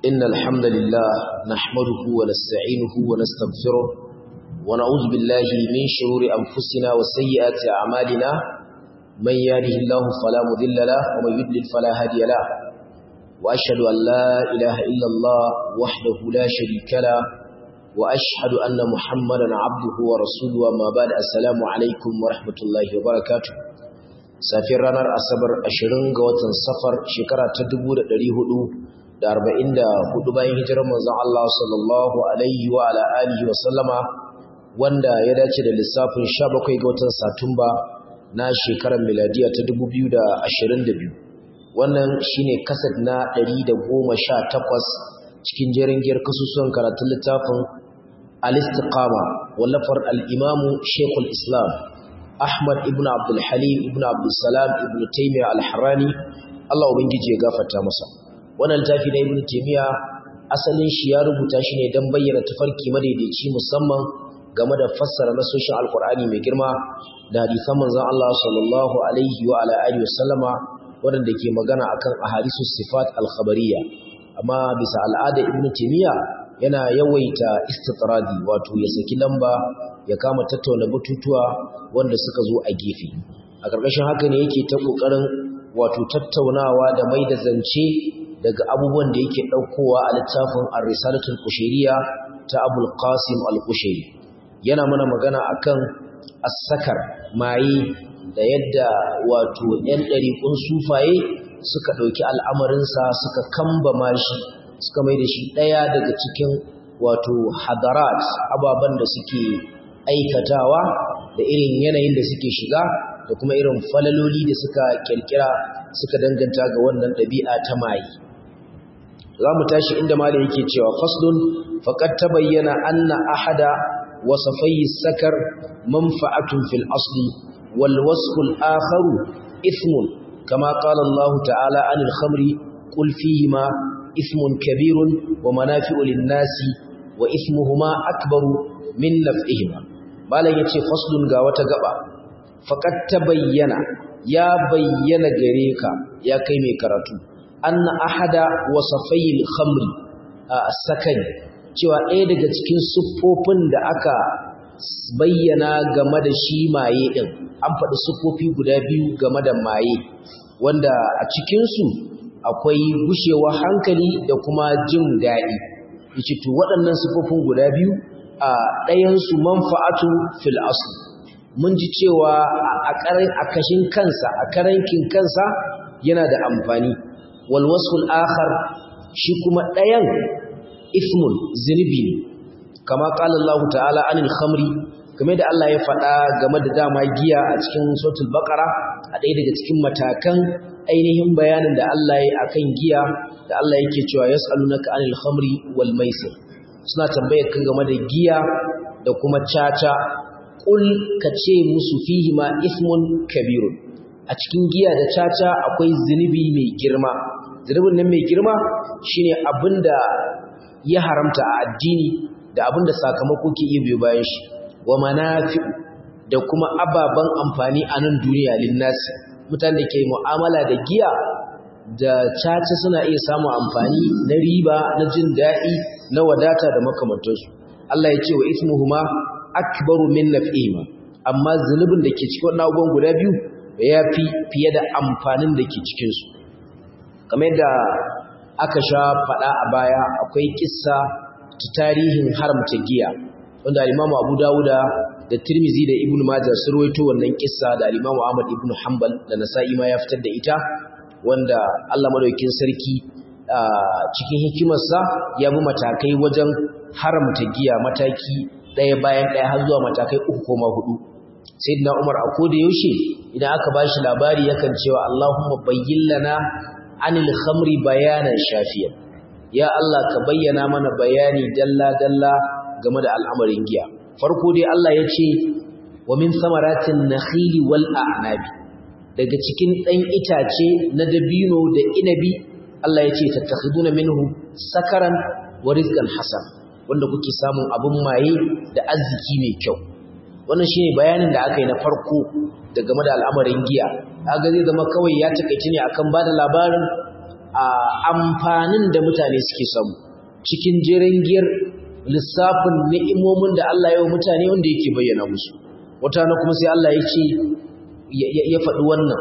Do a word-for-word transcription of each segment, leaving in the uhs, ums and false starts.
إن الحمد لله نحمده ونستعينه ونستغفره ونعوذ بالله من شرور أنفسنا وسيئات أعمالنا من يهده الله فلا مضل له ومن يضلل فلا هادي له وأشهد أن لا إله إلا الله وحده لا شريك له وأشهد أن محمدا عبده ورسوله وما بعد السلام عليكم ورحمة الله وبركاته safiyar ranar asabar ashirin ga watan safar shekara ta dubu da ɗari hudu da arba'in da hudu bayan hijirar manzon Allah sallallahu alaihi wa ala alihi wa sallama wanda ya dace da lissafin sha bakwai ga watan satumba na shekarar miladiya ta dubu biyu da ashirin da biyu wannan shine kasad na ɗari da goma sha takwas cikin jerin giyar kasusuwan karatun littafin al-istiqama wallafar al-imamu shaykhul islam Ahmad ibn Abdul Halim ibn Abdul Salam ibn Taymiyyah al-Harrani Allah ubangiji ya gafarta masa wannan littafi na Ibn Taymiyyah asalin shi ya rubuta shi ne dan bayyana tafarki madaidaici musamman game da fassara nasoshin Al-Qur'ani mai girma da hadisan manzon Allah sallallahu alaihi wa ala alihi wasallama wanda ke magana akan ahadisus sifat al-khabariyya amma bisa al'ada Ibn Taymiyyah yana yawaita istitradi wato ya saki lamba ya kama tattauna batutuwa wanda suka zo a gefe a ƙarƙashin haka ne yake ta ƙoƙarin wato tattaunawa da mai da zance daga abubuwan da yake ɗaukowa a littafin ar-risalatul qushayriyya ta Abul Qasim al-Qushayri yana mana magana akan as-sakar maye da yadda wato ɗan ɗariƙun sufaye suka ɗauki al'amarinsa suka kambama shi suka mai da shi ɗaya daga cikin wato hadarat ababen da suke aikatawa da irin yanayin da suke shiga da kuma irin falaloli da suka kirkira suka danganta ga wannan ɗabi'a ta maye za mu tashi inda malai yake cewa faslun faqad tabayyana anna ahada wasafai sakar manfa'atun fil asli wal wasfu al akharu ithmun kama qala Allah ta'ala anil khamri qul fihima ithmun kabirun wa manafi'u lin nasi wa ithmuhuma akbaru min naf'ihima malam yace faslun ga wata gaba faqad tabayyana ya bayyana gare ka ya kai mai karatu anna ahada wasafayil khamri as-sakani cewa ɗaya daga cikin siffofin da aka bayyana game da shi maye din an faɗi siffofi guda biyu game da maye wanda a cikin su akwai gushewa hankali da kuma jin daɗi yace to waɗannan siffofin guda biyu a ɗayansu manfa'atu fil asl mun ji cewa a kashin kansa a karankin kansa yana da amfani wal wasful akhar shi kuma ɗayan ismun zunubi ne kama qala Allah ta'ala anil khamri game da Allah ya faɗa game da dama giya a cikin suratul baqara a ɗaya daga cikin matakan ainihin bayanin da Allah ya yi akan giya da Allah yake cewa yas'alunaka anil khamri wal maisir suna tambayar kan game da giya da kuma caca kul kace musu fihi ma ismun kabirun a cikin giya da caca akwai zinubi mai girma zinubin nan mai girma shine abinda ya haramta a addini da abinda sakamako ke iya biyo bayan shi wa manafi'u da kuma ababan amfani a nan duniya linnasi mutane da ke mu'amala da giya da caca suna iya samun amfani na riba na jin daɗi na wadata da makamantansu Allah ya ce wa ismuhuma akbaru min naf'ihima amma zunubin da ke cikin wannan abubuwan guda biyu ya fi fiye da amfanin da ke cikin su kamar yadda aka sha faɗa a baya akwai kissa ta tarihin haramta giya wanda al-Imam Abu Dawuda da Tirmidhi da Ibn Majah sun rawaito wannan kissa da al-Imam Ahmad ibn Hanbal da Nasa'i ma ya fitar da ita wanda Allah madaukakin sarki cikin hikimarsa ya bi matakai wajen haramta giya mataki ɗaya bayan ɗaya har zuwa matakai uku ko ma hudu sayyidina Umar a koda yaushe idan aka bashi labari yakan cewa Allahumma bayyin lana anil khamri bayanan shafiyan ya Allah ka bayyana mana bayani dalla dalla game da al'amarin giya farko dai Allah ya ce wa min samaratin nakhili wal a'nabi daga cikin ɗan itace na dabino da inabi Allah ya ce tattakhiduna minhu sakaran wa rizqan hasan wanda kuke samun abun maye da arziki mai kyau wannan shine bayanin da aka yi na farko da game da al'amarin giya kaga zai zama kawai ya takeice ne akan bada labarin amfanin da mutane suke samu cikin jirangiyar lissafin ni'imomin da Allah ya yi mutane wanda yake bayyana musu. Wata na kuma sai Allah ya ce ya faɗi wannan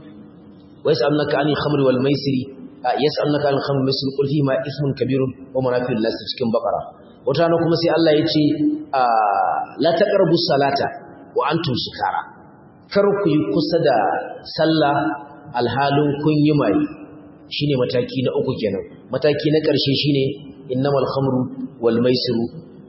wa yas'alunaka 'anil khamri wal maisiri yas'alunaka 'anil khamri wal maisiri qul fihima ismun kabirun wa manafi'u lin-nas cikin Baqara. Wata na kuma sai Allah ya ce la taqrabu salata wa antum sukara, kar ku yi kusa da sallah alhalin kun yi mai. Shine mataki na uku kenan. Mataki na ƙarshe shine innamal khamru wal maisiru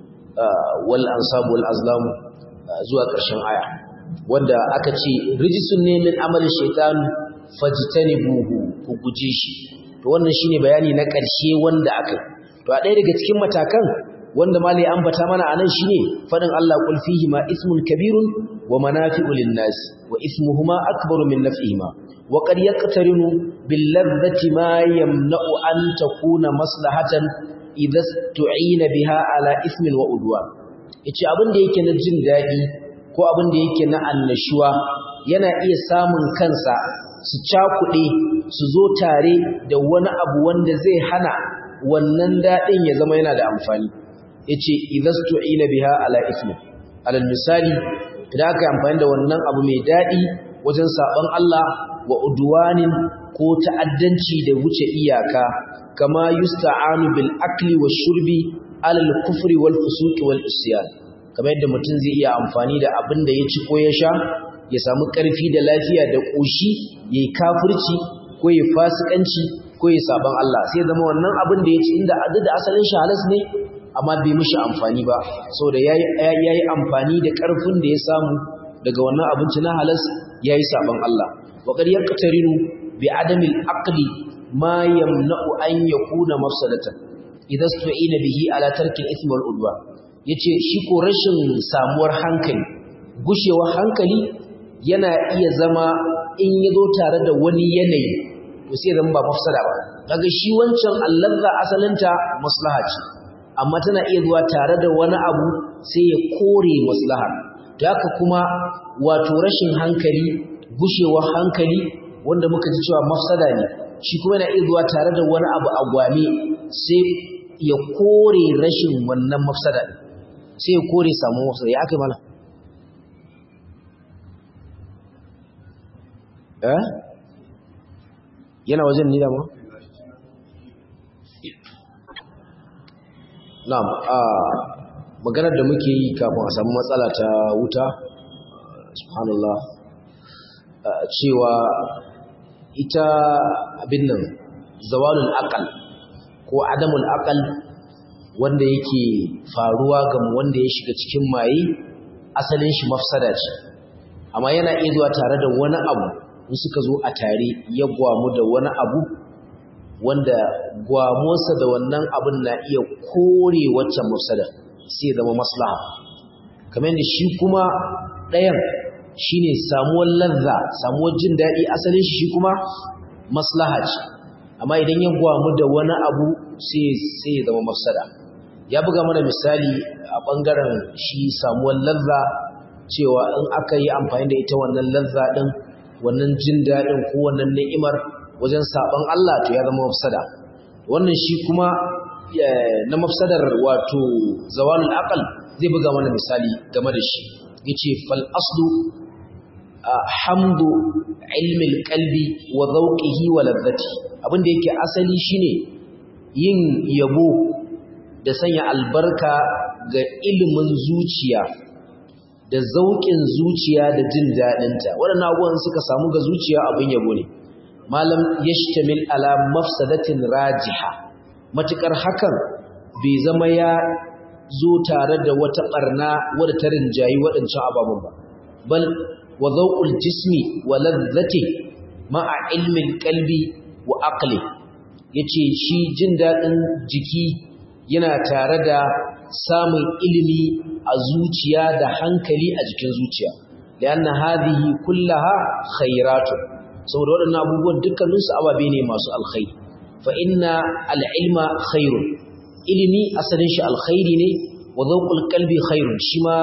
wal ansabu wal azlamu zuwa ƙarshen aya, wanda aka ce rijisun ne min amalin shaitan fajtanibuhu, ku guje shi. To wannan shine bayani na ƙarshe wanda aka. To a ɗaya daga cikin matakan wanda malai ambata mana anan shine fadin Allah qul fihi ma ismun kabirun wa manafi'u lin-nas wa ismuhuma akbaru min naf'ihima wa qad yaqtarinu bil ladhati ma yamna'u an takuna maslahatan idha tu'ina biha ala ismin wa udwan. Yace abin da yake na jin dadi ko abin da yake na annashuwa yana iya samun kansa su cakuɗe su zo tare da wani abu wanda zai hana wannan dadin ya zama yana da amfani. Yace idhastu'ina biha ala ismi, alal misali idan aka amfani da wannan abu mai dadi wajen saban Allah wa udwanin ko ta'addanci da wuce iyaka, kama yusta'anu bil akli wash shurbi alal kufri wal fusuq wal isyan, kamar yadda mutum zai iya amfani da abin da ya ci ko ya sha ya samu karfi da lafiya da koshi yayi kafirci ko yayi fasikanci ko yayi saban Allah, sai zama wannan abin da ya ci inda da asalin shi halas ne amma bai mishi amfani ba, saboda yayi yayi amfani da karfin da ya samu daga wannan abinci na halas yayi saban Allah. wa qad yaqtarinu bi adamil aqli ma yamna'u an yakuna mafsadatan idza stu'ina bihi ala tarki al-ithm wal udwan. Yace shi ko rashin samuwar hankali, gushewar hankali yana iya zama in yazo tare da wani yanayi to sai zama ba mafsada ba. Kaga shi wancan allazza asalinta maslaha ce, amma tana iya zuwa tare da wani abu sai ya kore maslaha. To haka kuma wato rashin hankali, gushewar hankali wanda muka ji cewa mafsada ne, shi kuma yana iya zuwa tare da wani abu a gwame sai ya kore rashin wannan mafsada ne, sai ya kore samun mafsada. Ya aka mana eh yana wajen ni da ma na'am a maganar da muke yi kafin a samu matsala ta wuta, subhanallah, cewa ita abin nan zawalul aqal ko adamul aqal wanda yake faruwa ga wanda ya shiga cikin maye asalin shi mafsada ce, amma yana iya zuwa tare da wani abu in suka zo a tare ya gwamu da wani abu wanda gwamosa da wannan abin na iya kore waccan mafsada sai ya zama maslaha. Kamar yadda shi kuma ɗayan shine samuwar lazza, samuwar jin daɗi asalin shi kuma maslaha ce, amma idan ya gwamu da wani abu sai sai ya zama mafsada. Ya buga mana misali a ɓangaren shi samuwar lazza cewa in aka yi amfani da ita wannan lazza ɗin, wannan jin daɗin ko wannan ni'imar wajen saban Allah to ya zama mafsada. Wannan shi kuma na mafsadar wato zawalul aqal zai buga mana misali game da shi. Yace fal aslu hamdu ilmi alqalbi wa dhawqihi wa ladhati. Abinda yake asali shine yin yabo da sanya albarka ga ilimin zuciya da zauƙin zuciya da jin daɗinta. Waɗannan abubuwan suka samu ga zuciya abin yabo ne, malam yashtamil ala mafsadatin rajiha, matukar hakan bai zama ya zo tare da wata barna wadda ta rinjayi waɗancan ababen ba. Bal wa zawqul jismi wa ladhati ma'a ilmin qalbi wa aqli. Yace shi jin daɗin jiki yana tare da samun ilimi a zuciya da hankali a jikin zuciya, lianna hadhihi kullaha khairatun, saboda waɗannan abubuwan dukkaninsu ababe ne masu alkhairi. Fa inna al-ilma khairun, ilimi asalin shi alkhairi ne, wa zawqul qalbi khairun, shi ma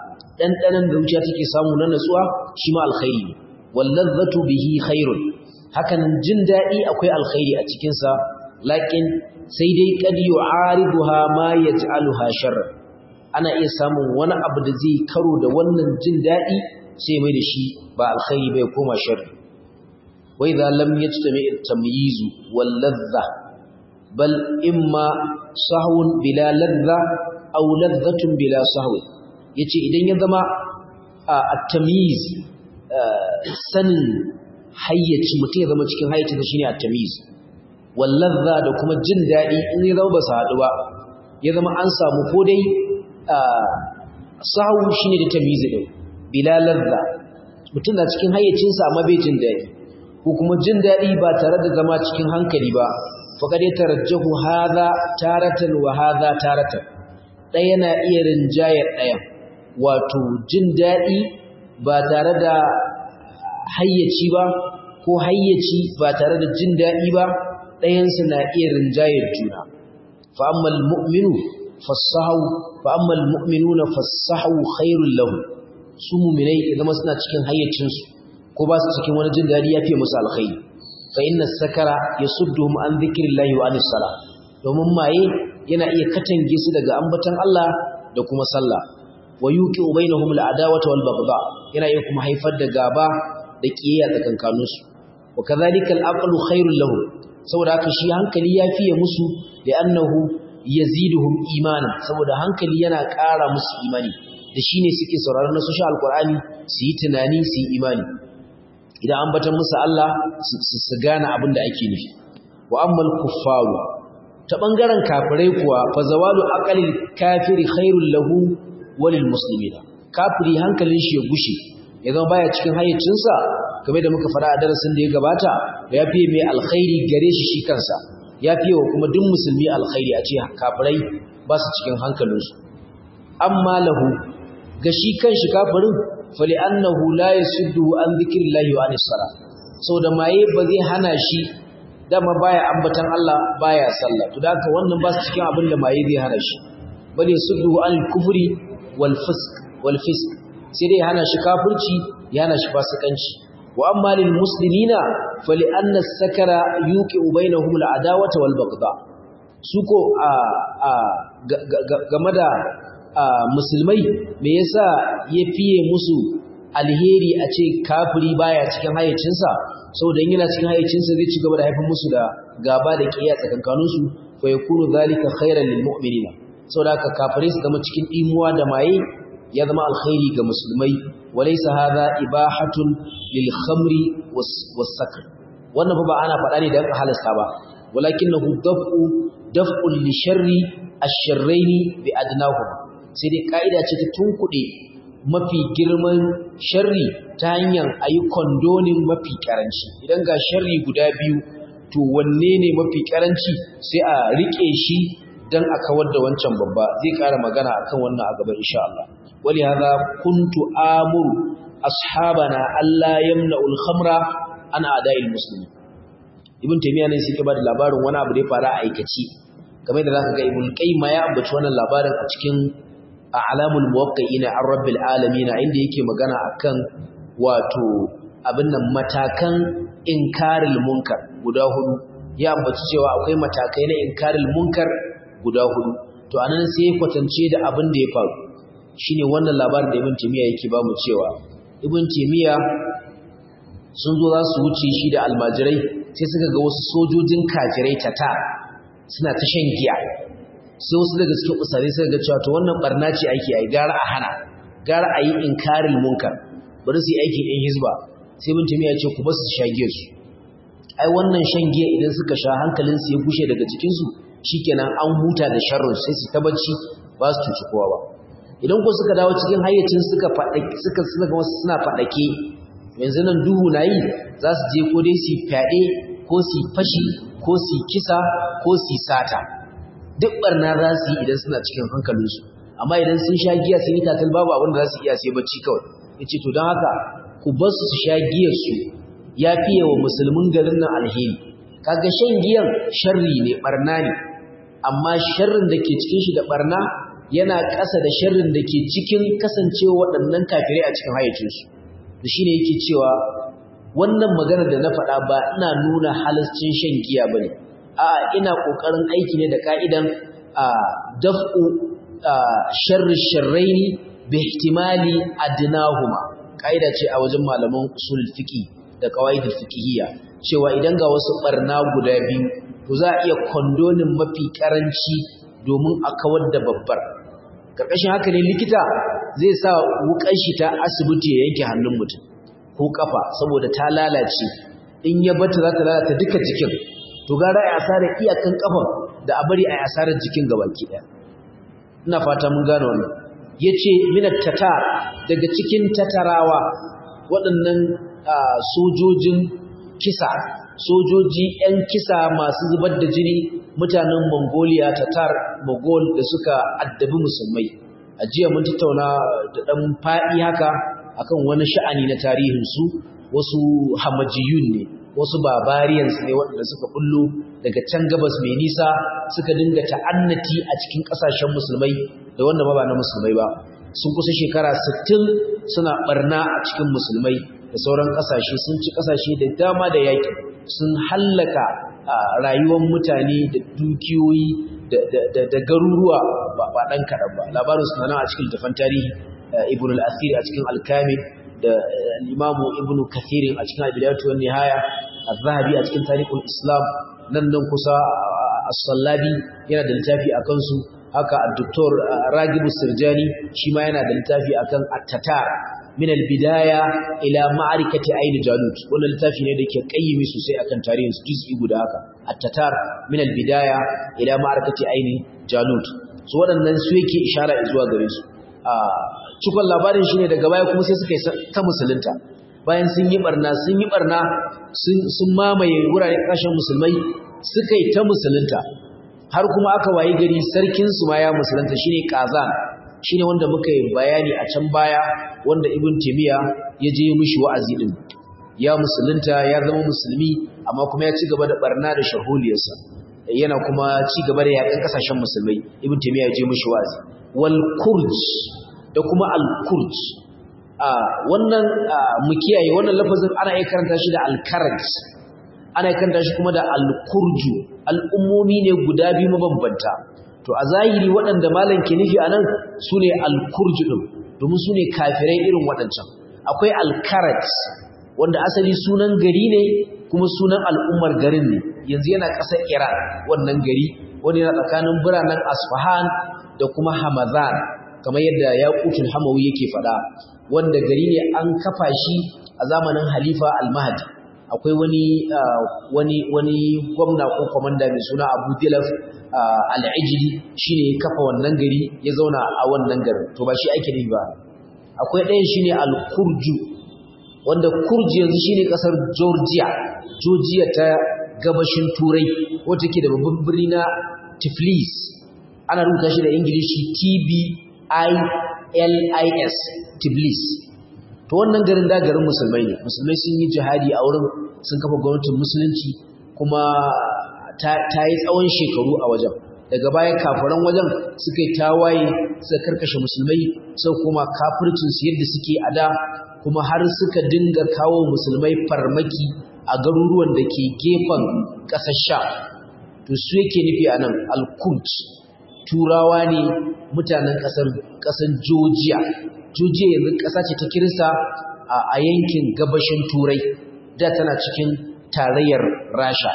dandanan da zuciya take samu na natsuwa shi ma alkhairi ne, wal ladhatu bihi khairun, hakan jin dadi akwai alkhairi a cikin sa lakin sai dai kad yu'ariduha ma yaj'aluha sharra ana iya samun wani abu da zai karo da wannan jin dadi sai mai da shi ba alkhairi bai koma sharri wa idza lam yajtami' at-tamyiz wal ladha bal imma sahwun bila ladha aw ladhatun bila sahwi yace idan ya zama at-tamyiz sanin hayyaci mutum ya zama cikin hayyacin shine at-tamyiz wal ladha da kuma jin dadi in ya zama ba su haɗu ba ya zama an samu ko dai sahwu shine da tamyiz din bila ladha mutum na cikin hayyacinsa amma bai jin dadi ko kuma jin dadi ba tare da zama cikin hankali ba faqad yatarajjahu hadha taratan wa hadha taratan ɗaya na iya rinjayar ɗaya wato jin dadi ba tare da hayyaci ba ko hayyaci ba tare da jin dadi ba ɗayansu na iya rinjayar juna fa ammal mu'minu fasahu fa ammal mu'minuna fasahu khairul lahum su mu'minai idan suna cikin hayyacinsu ko ba su cikin wani jin dadi yafi musu alkhairi fa inna sakara yasudduhum an dhikrillahi wa anis salah domin maye yana iya katange su daga ambaton Allah da kuma sallah wa yuqi bainahum al'adawata wal baghdha yana iya kuma haifar da gaba da kiyayya tsakankanin su wa kadhalika al'aqlu khairul lahum saboda haka shi hankali yafiye musu da annahu yaziduhum imana saboda hankali yana ƙara musu imani da shine suke sauraron nasu shi alqur'ani su yi tunani su yi imani idan an batan musu Allah su gane abin da ake nufi wa ammal kuffaru ta bangaren kafirai kuwa fa zawalu aqalil kafiri khairul lahu walil muslimina kafiri hankalin shi ya gushe ya zama baya cikin hayyacinsa kamar da muka fara a darasin da ya gabata ya fiye mai alkhairi gare shi shi kansa ya fiye wa kuma duk musulmi alkhairi a ce kafirai ba su cikin hankalinsu amma lahu ga shi kan shi kafirin fali annahu la yasuddu an dhikrillahi wa anis salah saboda maye ba zai hana shi dama baya ambatan Allah baya sallah to da haka wannan ba su cikin abin da maye zai hana shi bal yasuddu an kufri wal fisq wal fisq sai dai hana shi kafirci ya hana shi fasikanci wa amma lil muslimina fali anna as-sakara yuqi'u bainahum al-adawata wal baghdha suko a a game da musulmai me yasa ya fiye musu alheri a ce kafiri baya cikin hayyacinsa saboda yana cikin hayyacinsa zai ci gaba da haifar musu da gaba da kiyaya tsakankaninsu fa yakunu zalika khairan lil mu'minina saboda haka kafirai su zama cikin imuwa da maye ya zama alkhairi ga musulmai walaysa hadha ibahatun lil khamri was sakr wannan fa ba ana faɗa ne dan halasta ba walakinahu daf'u daf'un li sharri ash-sharrayn bi adnahum sai dai kaida ce ta tunkuɗe mafi girman sharri ta hanyar ayi condoning mafi karanci idan ga sharri guda biyu to wanne ne mafi karanci sai a rike shi dan a kawar da wancan babba zai ƙara magana akan wannan a gaba insha Allah wali hada kuntu amuru ashabana alla yamna'u al-khamra an a'da'il muslimin ibn taymiya ne sai ke ba da labarin wani abu da ya fara a aikaci kamar da zaka ga ibn qayyim ya ambaci wannan labarin a cikin a'lamul muwaqqi'ina an rabbil alamin inda yake magana akan wato abin nan matakan inkaril munkar guda hudu ya ambaci cewa akwai matakai na inkaril munkar guda hudu to anan sai ya kwatance da abin da ya faru shine wannan labarin da ibn taymiya yake ba mu cewa ibn taymiya sun zo za su wuce shi da almajirai sai suka ga wasu sojojin kafirai tata suna ta shan giya sai wasu daga cikin usare suka ga cewa to wannan barna ce ake ai gara a hana gara a yi inkaril munkar bari su yi aikin ɗin hizba sai ibn taymiya ya ce ku ba su sha giya su ai wannan shan giya idan suka sha hankalin su ya gushe daga cikin su shikenan an huta da sharrin sai su tabbaci ba su cuci kowa ba idan ko suka dawo cikin hayyacin suka fadake suka suka ga wasu suna fadake yanzu nan duhu nayi za su je ko dai su fade ko su fashi ko su kisa ko su sata duk barna za su yi idan suna cikin hankalinsu amma idan sun sha giya sun yi tatal babu abin da za su iya sai bacci kawai yace to don haka ku bar su sha giyar su ya fiye wa musulmin garin nan alheri kaga shan giyan sharri ne barna ne amma sharrin da ke cikin shi da barna yana ƙasa da sharrin da ke cikin kasancewa waɗannan kafirai a cikin hayyacinsu da shi ne yake cewa wannan magana da na faɗa ba ina nuna halascin shan giya bane a'a ina kokarin aiki ne da ka'idan daf'u sharri sharraini bi ihtimali adnahuma kaida ce a wajen malaman usul fiqi da qawaidul fiqhiyya cewa idan ga wasu barna guda biyu to za a iya kondonin mafi karanci domin a kawar da babbar karkashin haka ne likita zai sa wukan shi ta asibiti ya yanke hannun mutum ko kafa saboda ta lalace in ya bata za ta lalata duka jikin to gara ai asarar iyakan kafan da a bari ai asarar jikin gabaki daya ina fata mun gane wannan yace minat tatar daga cikin tatarawa waɗannan sojojin kisa sojoji ƴan kisa masu zubar da jini mutanen Mongolia tatar Mogol da suka addabi musulmai a jiya mun tattauna da dan fadi haka akan wani sha'ani na tarihin su wasu hamajiyun ne wasu barbarians ne waɗanda suka bullo daga can gabas mai nisa suka dinga ta'annati a cikin ƙasashen musulmai da wanda ba na musulmai ba sun kusa shekara sittin suna barna a cikin musulmai da sauran ƙasashe sun ci ƙasashe da dama da yaƙi sun hallaka rayuwar mutane da dukiyoyi da garuruwa ba ɗan kaɗan ba labarin suna nan a cikin littafan tarihi ibn al-asir a cikin al-kamil da al-imamu ibn kathir a cikin al-bidayatu wan nihaya az-zahabi a cikin tarikhul islam nan nan kusa as-sallabi yana da littafi akan su haka al-doktor ragib sirjani shi ma yana da littafi akan at-tatar min al-bidaya ila ma'arikati ayn jalut wannan littafi ne da ke kayyimi sosai akan tarihin su juz'i guda haka at-tatar min al-bidaya ila ma'arikati ayn jalut su waɗannan su yake ishara zuwa gare su a cikon labarin shine daga baya kuma sai suka yi ta musulunta bayan sun yi barna sun yi barna sun sun mamaye wuraren kashin musulmai suka yi ta musulunta har kuma aka wayi gari sarkin su ma ya musulunta shine Kazan shine wanda muka yi bayani a can baya wanda Ibn Taymiyyah ya je mishi wa'azi din ya musulunta ya zama musulmi amma kuma ya ci gaba da barna da shahuliyarsa yana kuma ci gaba da yakan kasashen musulmai Ibn Taymiyyah ya je mishi wa'azi wal kurj da kuma al kurj a wannan mu kiyaye wannan lafazin ana iya karanta shi da al karaj ana iya karanta shi kuma da al kurju al'ummomi ne guda biyu mabambanta to a zahiri waɗanda malam ke nufi anan sune al kurj din domin sune kafirai irin waɗancan akwai al karaj wanda asali sunan gari ne kuma sunan al'ummar garin ne yanzu yana ƙasar Iran wannan gari wanda yana tsakanin biranen Asfahan da kuma Hamadan kamar yadda Yaqutul Hamawi yake faɗa wanda gari ne an kafa shi a zamanin Halifa Al-Mahdi akwai wani wani wani gwamna ko komanda mai suna Abu Dilaf Al-Ijli shine ya kafa wannan gari ya zauna a wannan garin to ba shi ake nufi ba akwai ɗayan shine Al-Kurju wanda Kurji yanzu shine kasar Georgia Georgia ta gabashin Turai wacce ke da babban birni na Tiflis ana rubuta shi da Ingilishi T B I L I S Tbilis to wannan garin da garin musulmai ne musulmai sun yi jihadi a wurin sun kafa gwamnatin musulunci kuma ta yi tsawon shekaru a wajen daga bayan kafiran wajen suka yi tawaye suka karkashe musulmai sai kuma kafircin su yadda suke a da kuma har suka dinga kawo musulmai farmaki a garuruwan da ke gefen ƙasar Sham to su yake nufi anan al-Kurd turawa ne mutanen ƙasar ƙasar Georgia Georgia yanzu ƙasa ce ta Kirista a yankin gabashin Turai da tana cikin tarayyar Rasha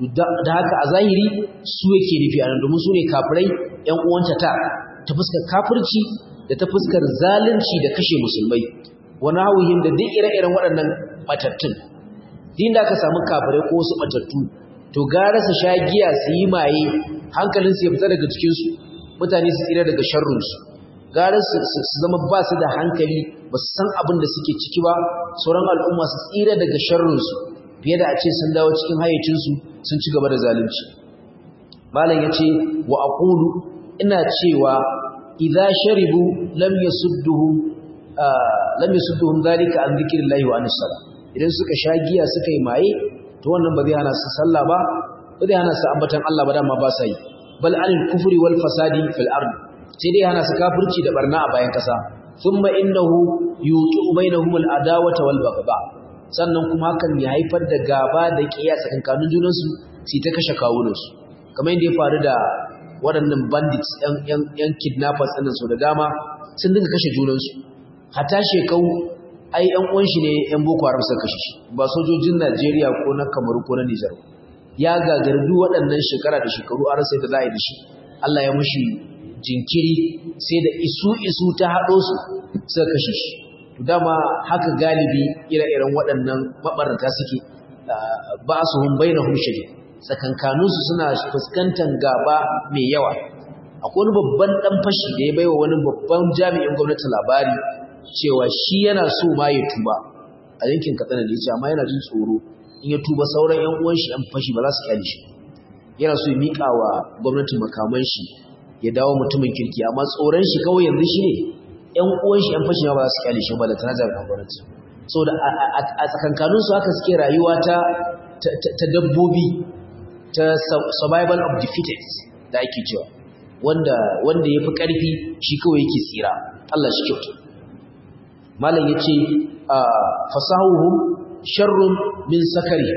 da haka a zahiri su yake nufi anan domin su ne kafirai ƴan uwanta ta ta fuskar kafirci da ta fuskar zalunci da kashe musulmai wani hauhin da duk ire-iren waɗannan matattun din da aka samu kafirai ko wasu matattu to gara su sha giya su yi maye hankalinsu ya fita daga cikinsu mutane su tsira daga sharrunsu gara su zama ba su da hankali ba su san abin da suke ciki ba sauran al'umma su tsira daga sharrunsu fiye da a ce sun dawo cikin hayyacinsu sun ci gaba da zalunci malam ya ce wa aqulu ina cewa idza sharibu lam yasudduhum lam yasudduhum dhalika an dhikrillahi wa anis salat idan suka sha giya suka yi maye to wannan ba zai hana su sallah ba ba zai hana su ambatan Allah ba dama ba sa yi bal anil kufri wal fasadi fil ard sai dai hana su kafirci da barna a bayan kasa thumma innahu yutu bainahum al adawata wal baghdha sannan kuma hakan ya haifar da gaba da ƙiyayya tsakankanin junansu su ta kashe kawunansu kamar yadda ya faru da waɗannan bandits ‘yan kidnappers ɗinnan sau da dama sun dinga kashe junansu hata shekau ai ‘yan uwan shi ne ‘yan boko haram suka kashe shi ba sojojin najeriya ko na kamaru ko na nijar ya gagardu waɗannan shekara da shekaru an rasa da za a yi da shi allah ya mushi jinkiri sai da isu isu ta haɗo su suka kashe shi dama haka galibi ire-iren waɗannan mabarata suke ba su hun baina hum shari tsakankaninsu suna fuskantar gaba mai yawa akwai wani babban ɗan fashi da ya baiwa wani babban jami'in gwamnati labari cewa shi yana so ma ya tuba a yankin katsina da ya ce amma yana jin tsoro in ya tuba sauran yan uwan shi ɗan fashi ba za su kyale shi yana so ya miƙa wa gwamnati makaman shi ya dawo mutumin kirki amma tsoron shi kawai yanzu shi ne ‘yan uwan shi ‘yan fashi ba za su kyale shi ba da tana jami'an gwamnati so da a tsakankaninsu haka suke rayuwa ta dabbobi ta survival of the fittest da ake cewa wanda wanda ya fi ƙarfi shi kawai yake tsira Allah shi kyautu malam ya ce fasahuhum sharrun min sakari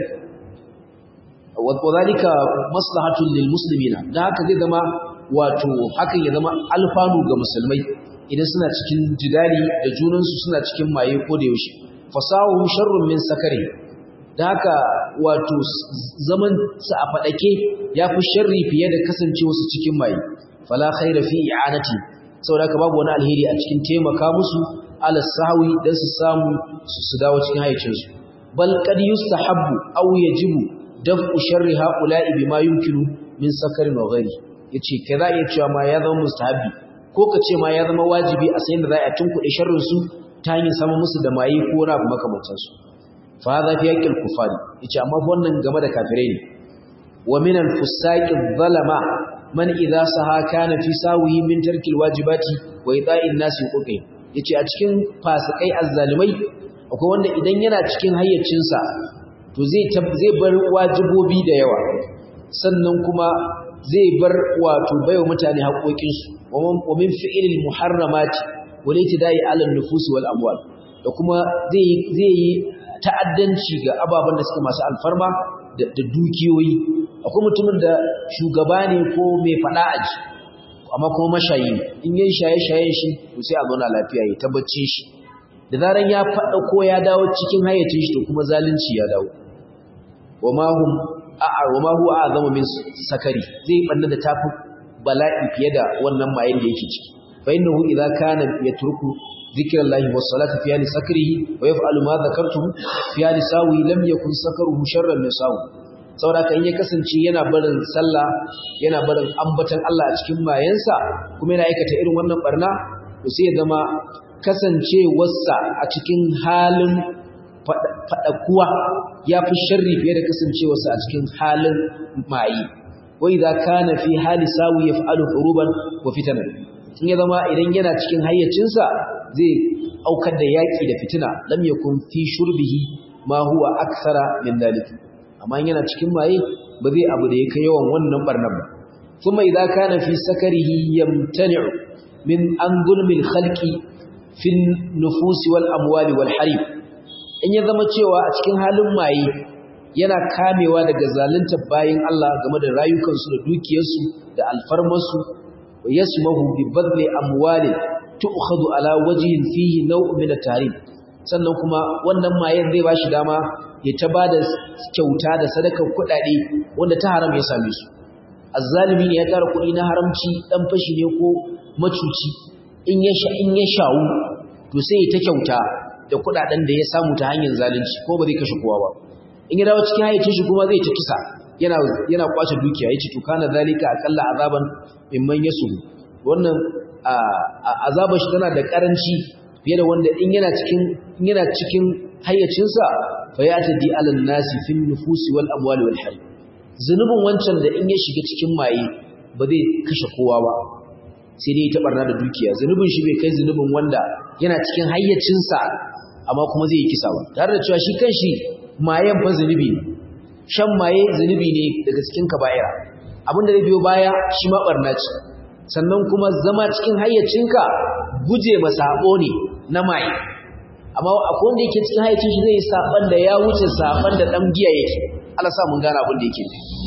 wa zalika maslahatun lil muslimina da haka zai zama wato hakan ya zama alfanu ga musulmai idan suna cikin jidali da junansu suna cikin maye ko da yaushe fasahum sharrun min sakari da haka wato zaman su a fadake yafi sharri fiye da kasancewa su cikin maye fala khaira fi i'anati saboda haka babu wani alheri a cikin taimaka musu ala sahwi dan su samu su dawo cikin hayyacin su bal qad yustahabbu aw yajibu daf'u sharri ha'ula'i bima yumkinu min sakarin wa ghairi yace kaza ya cewa ma ya zama mustahabi ko ka ce ma ya zama wajibi a sayin da za a tunkuɗe sharrinsu ta hanyar samun musu da maye ko wani abu makamantansu fa za fi yaƙil kufari yace amma wannan game da kafirai ne wa min al-fusaqi zalama man idza saha kana fi sawihi min tarki al-wajibati wa ita'i an-nas huquqi yace a cikin fasikai azzalimai akwai wanda idan yana cikin hayyacinsa to zai zai bar wajibobi da yawa sannan kuma zai bar wato baiwa mutane haƙoƙinsu wa min fi'il muharramat wal itidai ala an-nufus wal amwal da kuma zai zai yi ta'addanci ga ababan da suka masu alfarma da dukiyoyi akwai mutumin da shugaba ne ko mai fada aji amma kuma mashayi in yayin shaye-shayen shi to sai a zauna lafiya ya tabbace shi da zaran ya fada ko ya dawo cikin hayyacin shi to kuma zalunci ya dawo wa ma hum a'a wa ma huwa azamu min sakari zai banna da tafi bala'i fiye da wannan mayin da yake ciki fa innahu idza kana yatruku zikrullahi was salati fi hali sakrihi wa yaf'alu ma dhakartum fi hali sawi lam yakun sakaruhu sharran min sawi saboda kan ya kasance yana barin sallah yana barin ambatan Allah a cikin mayansa kuma yana aikata irin wannan barna to sai ya zama kasancewarsa a cikin halin faɗakuwa ya fi sharri fiye da kasancewarsa a cikin halin maye wai za ka na fi hali sawu ya fa'alu huruban wa fitanar in ya zama idan yana cikin hayyacinsa zai aukar da yaƙi da fitina lam yakun fi shurbihi ma huwa aksara min dalik amma yana cikin maye ba zai abu da yake yawan wannan barnan ba kuma idan kana fi sakarihi yamtani'u min an gulmil khalqi fi nufusi wal amwali wal harib in ya zama cewa a cikin halin maye yana kamewa daga zalunta bayin Allah game da rayukansu da dukiyarsu da alfarmarsu wa yasmahu bi badli amwali tu'khadhu ala wajhin fihi naw'un min at-tarim sannan kuma wannan mayen zai bashi dama ya ta bada kyauta da sadakar kuɗaɗe wanda ta haram ya same su azzalimi ne ya tara kuɗi na haramci dan fashi ne ko macuci in ya sha in ya shawu to sai ya ta kyauta da kudaden da ya samu ta hanyar zalunci ko ba zai kashe kowa ba in ya dawo cikin hayyacin shi kuma zai ta kisa yana yana kwace dukiya yace to kana zalika akalla azaban mimman yasuru wannan azabar shi tana da karanci fiye da wanda in yana cikin in yana cikin hayyacin sa fa ya tadi alal nasi fil nufusi wal amwali wal hayy zunubin wancan da in ya shiga cikin maye ba zai kashe kowa ba sai dai ta barna da dukiya zunubin shi bai kai zunubin wanda yana cikin hayyacin sa amma kuma zai yi kisa ba tare da cewa shi kanshi mayen fa zunubi ne shan maye zunubi ne daga cikin kaba'ira abin da zai biyo baya shi ma barna ce sannan kuma zama cikin hayyacinka guje ma sabo ne na maye amma akwai wanda yake cikin hayyacin shi zai yi saban da ya wuce saban da dan giya yake Allah sa mun gane abin da yake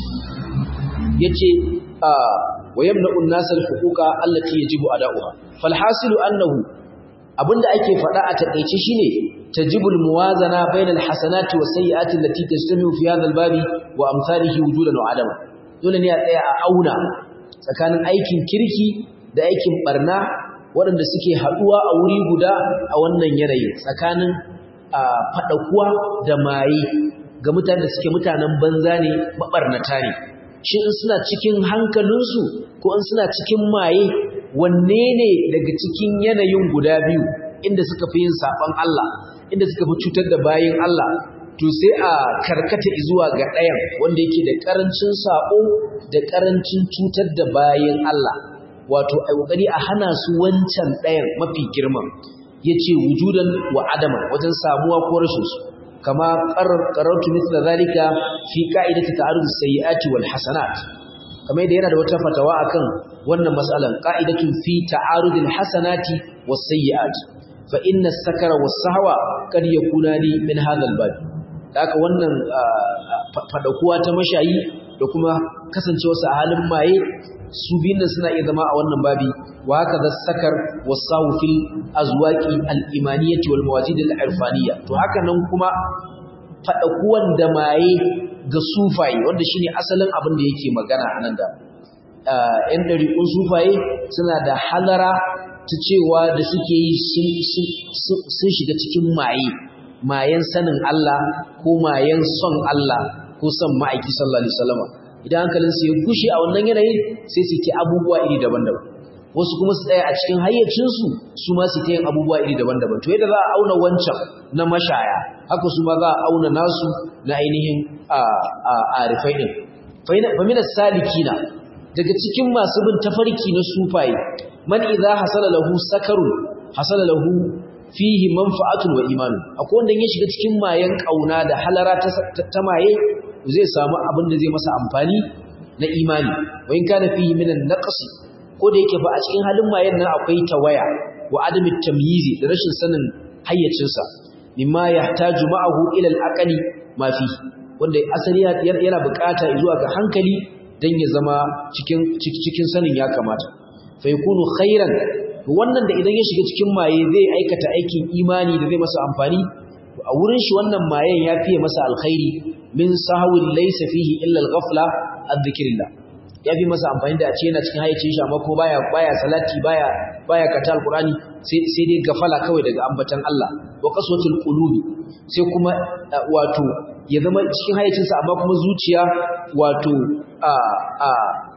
yace a wa yamna'u an-nas al-huquqa allati yajibu ada'uha fal hasilu annahu abinda ake faɗa a takeice shine tajibu al-muwazana bayna al-hasanati was-sayyi'ati allati tajtami'u fi hadha al-babi wa amsalihi wujudan wa adama dole ne a tsaya a auna tsakanin aikin kirki da aikin barna waɗanda suke haɗuwa a wuri guda a wannan yanayi tsakanin faɗakuwa da maye ga mutane da suke mutanen banza ne maɓarnata ne shi in suna cikin hankalinsu ko in suna cikin maye wanne ne daga cikin yanayin guda biyu inda suka fi yin saɓon Allah inda suka fi cutar da bayin Allah to sai a karkata zuwa ga ɗayan wanda yake da ƙarancin saɓo da ƙarancin cutar da bayin Allah wato a kokari a hana su wancan ɗayan mafi girman yace wujudan wa adama wajen samuwa ko rashin su kama qarartu mithla zalika fi qa'idati ta'arud as-sayyi'ati wal hasanat kamar yadda yana da wata fatawa akan wannan mas'alan qa'idatun fi ta'arud al-hasanati was sayyi'at fa inna as-sakara was-sahwa kad yakunani min hadha al-bab haka wannan fadakuwa ta mashayi da kuma kasancewarsa a halin maye su biyun nan suna iya zama a wannan babi wa haka da sakar wasahu fil azwaqi al-imaniyyati wal mawajid al-irfaniyya to haka nan kuma fadakuwan da maye ga sufaye wanda shine asalin abin da yake magana anan da ɗan dariƙun sufaye suna da halara ta cewa da suke yi sun shiga cikin maye mayen sanin Allah ko mayen son Allah ko son ma'aiki sallallahu alaihi wasallam idan hankalinsu ya gushe a wannan yanayin sai su ke abubuwa iri daban-daban wasu kuma su tsaya a cikin hayyacinsu su ma su ta yin abubuwa iri daban-daban to yadda za a auna wancan na mashaya haka su ma za a auna nasu na ainihin arifai ɗin famina salikina daga cikin masu bin tafarki na sufaye man idza hasala lahu sakarun hasala lahu fihi manfa'atun wa imanun akwai wanda ya shiga cikin mayen kauna da halara ta maye zai samu abin da zai masa amfani na imani wa in kana fihi minan naqsi ko da yake fa a cikin halin mayen nan akwai tawaya wa adami tamyizi da rashin sanin hayyacin sa mimma yahtaju ma'ahu ila al-aqli ma fi wanda asali yana bukata zuwa ga hankali dan ya zama cikin cikin sanin ya kamata fa yakunu khairan wannan da idan ya shiga cikin maye zai aikata aikin imani da zai masa amfani a wurin shi wannan mayen ya fiye masa alkhairi min sahawin laysa fihi illa al-ghafla an dhikrillah yafi masa amfani da a ce yana cikin hayyacin shi amma ko baya baya salati baya baya kata alqurani sai sai dai gafala kawai daga ambatan Allah wa qaswatul qulubi sai kuma wato ya zama cikin hayyacin sa amma kuma zuciya wato a a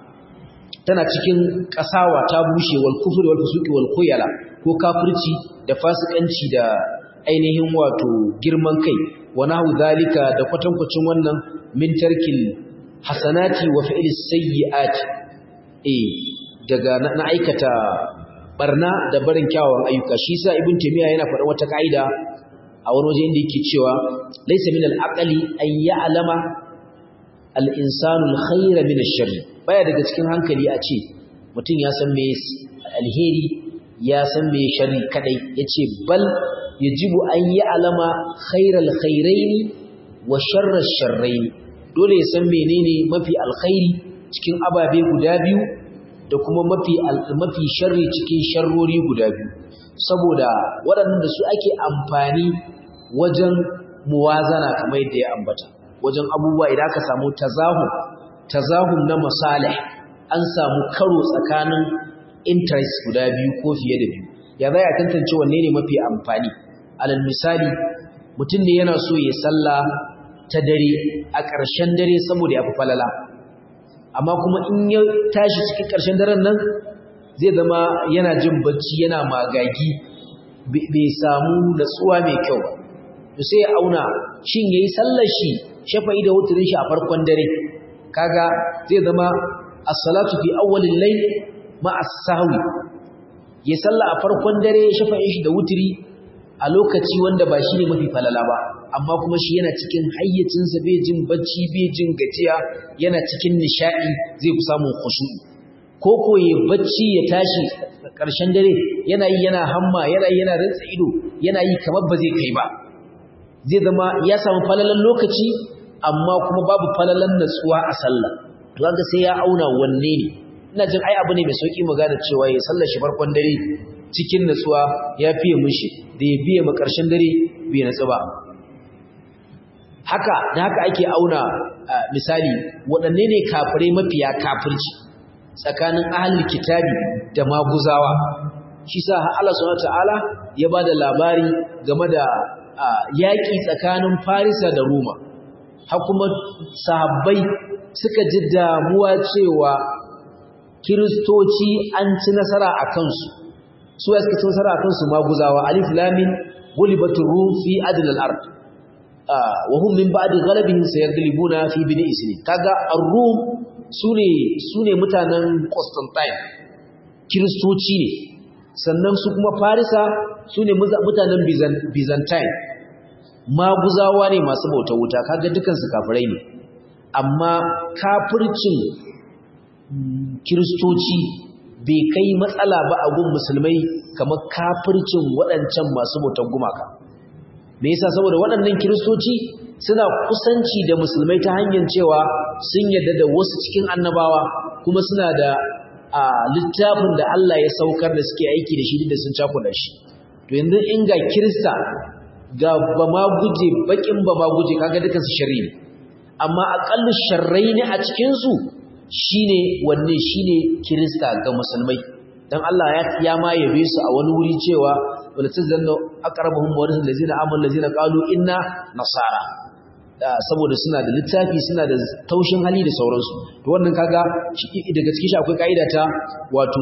tana cikin kasawa ta bushe wal kufri wal fusuqi wal khuyala ko kafirci da fasikanci da ainihin wato girman kai wa nahu zalika da kwatankwacin wannan min tarkil hasanati wa fi'lis sayyi'ati eh daga na aikata barna da barin kyawawan ayyuka shi sa ibn taymiya yana faɗa wata kaida a wani waje inda yake cewa laysa min al-aqli an ya'lama al-insanu al-khayra min ash-sharr baya daga cikin hankali a ce mutum ya san me alheri ya san me sharri kadai yace bal yajibu an ya'lama khayral khayraini wa sharrash sharraini dole ya san menene mafi alkhairi cikin ababe guda biyu da kuma mafi mafi sharri cikin sharrori guda biyu saboda waɗanda su ake amfani wajen muwazana kamar yadda ya ambata wajen abubuwa idan aka samu tazahum tazahum na masalih an samu karo tsakanin interest guda biyu ko fiye da biyu ya zai a tantance wanne ne mafi amfani alal misali mutum ne yana so ya salla ta dare a ƙarshen dare saboda ya fi falala amma kuma in ya tashi cikin ƙarshen daren nan zai zama yana jin bacci yana magagi bai samu natsuwa mai kyau ba to sai ya auna shin yayi sallar shi shafa'i da wutrin shi a farkon dare kaga zai zama as-salatu fi awwalil layl ma'a as-sahwi ya salla a farkon dare shafa'in shi da wutri a lokaci wanda ba shi ne mafi falala ba amma kuma shi yana cikin hayyacinsa bai jin bacci bai jin gajiya yana cikin nishadi zai fi samun khushu'i ko ko ya bacci ya tashi ƙarshen dare yana yi yana hamma yana yi yana rantsa ido yana yi kamar ba zai kai ba zai zama ya samu falalan lokaci amma kuma babu falalan natsuwa a sallah to kaga sai ya auna wanne ne ina jin ai abu ne mai sauki mu gane cewa ya sallar shi farkon dare cikin natsuwa ya fiye mishi da ya biye ma ƙarshen dare bai natsu ba haka da haka ake auna misali waɗanne ne kafirai mafiya kafirci tsakanin ahlul kitabi da maguzawa shi sa Allah subhanahu wataala ya bada labari game da yaƙi tsakanin Farisa da Roma har kuma sahabbai suka ji damuwa cewa kiristoci an ci nasara a kansu su ya suka ci nasara a kansu maguzawa alif lam mim gulibatur rum fi adnal ard wa hum min ba'di ghalabihim sayaglibuna fi bid'i isnin kaga ar-rum sune sune mutanen Constantine kiristoci ne sannan su kuma Farisa sune mutanen Byzantine maguzawa ne masu bauta wuta kaga dukan su kafirai ne amma kafircin kiristoci bai kai matsala ba a gun musulmai kamar kafircin waɗancan masu bautan gumaka me yasa saboda waɗannan kiristoci suna kusanci da musulmai ta hanyar cewa sun yarda da wasu cikin annabawa kuma suna da a littafin da Allah ya saukar da suke aiki da shi da sun cakuɗa shi to yanzu in ga kirista ga ba ma guje bakin ba ma guje kaga dukan su sharri ne amma aqallu sharrai ne a cikin su shine wanne shine kirista ga musulmai dan Allah ya ya ma yabe su a wani wuri cewa wala tazannu aqrabuhum wa allazina amanu allazina qalu inna nasara saboda suna da littafi suna da taushin hali da sauransu to wannan kaga daga cikin shi akwai kaida ta wato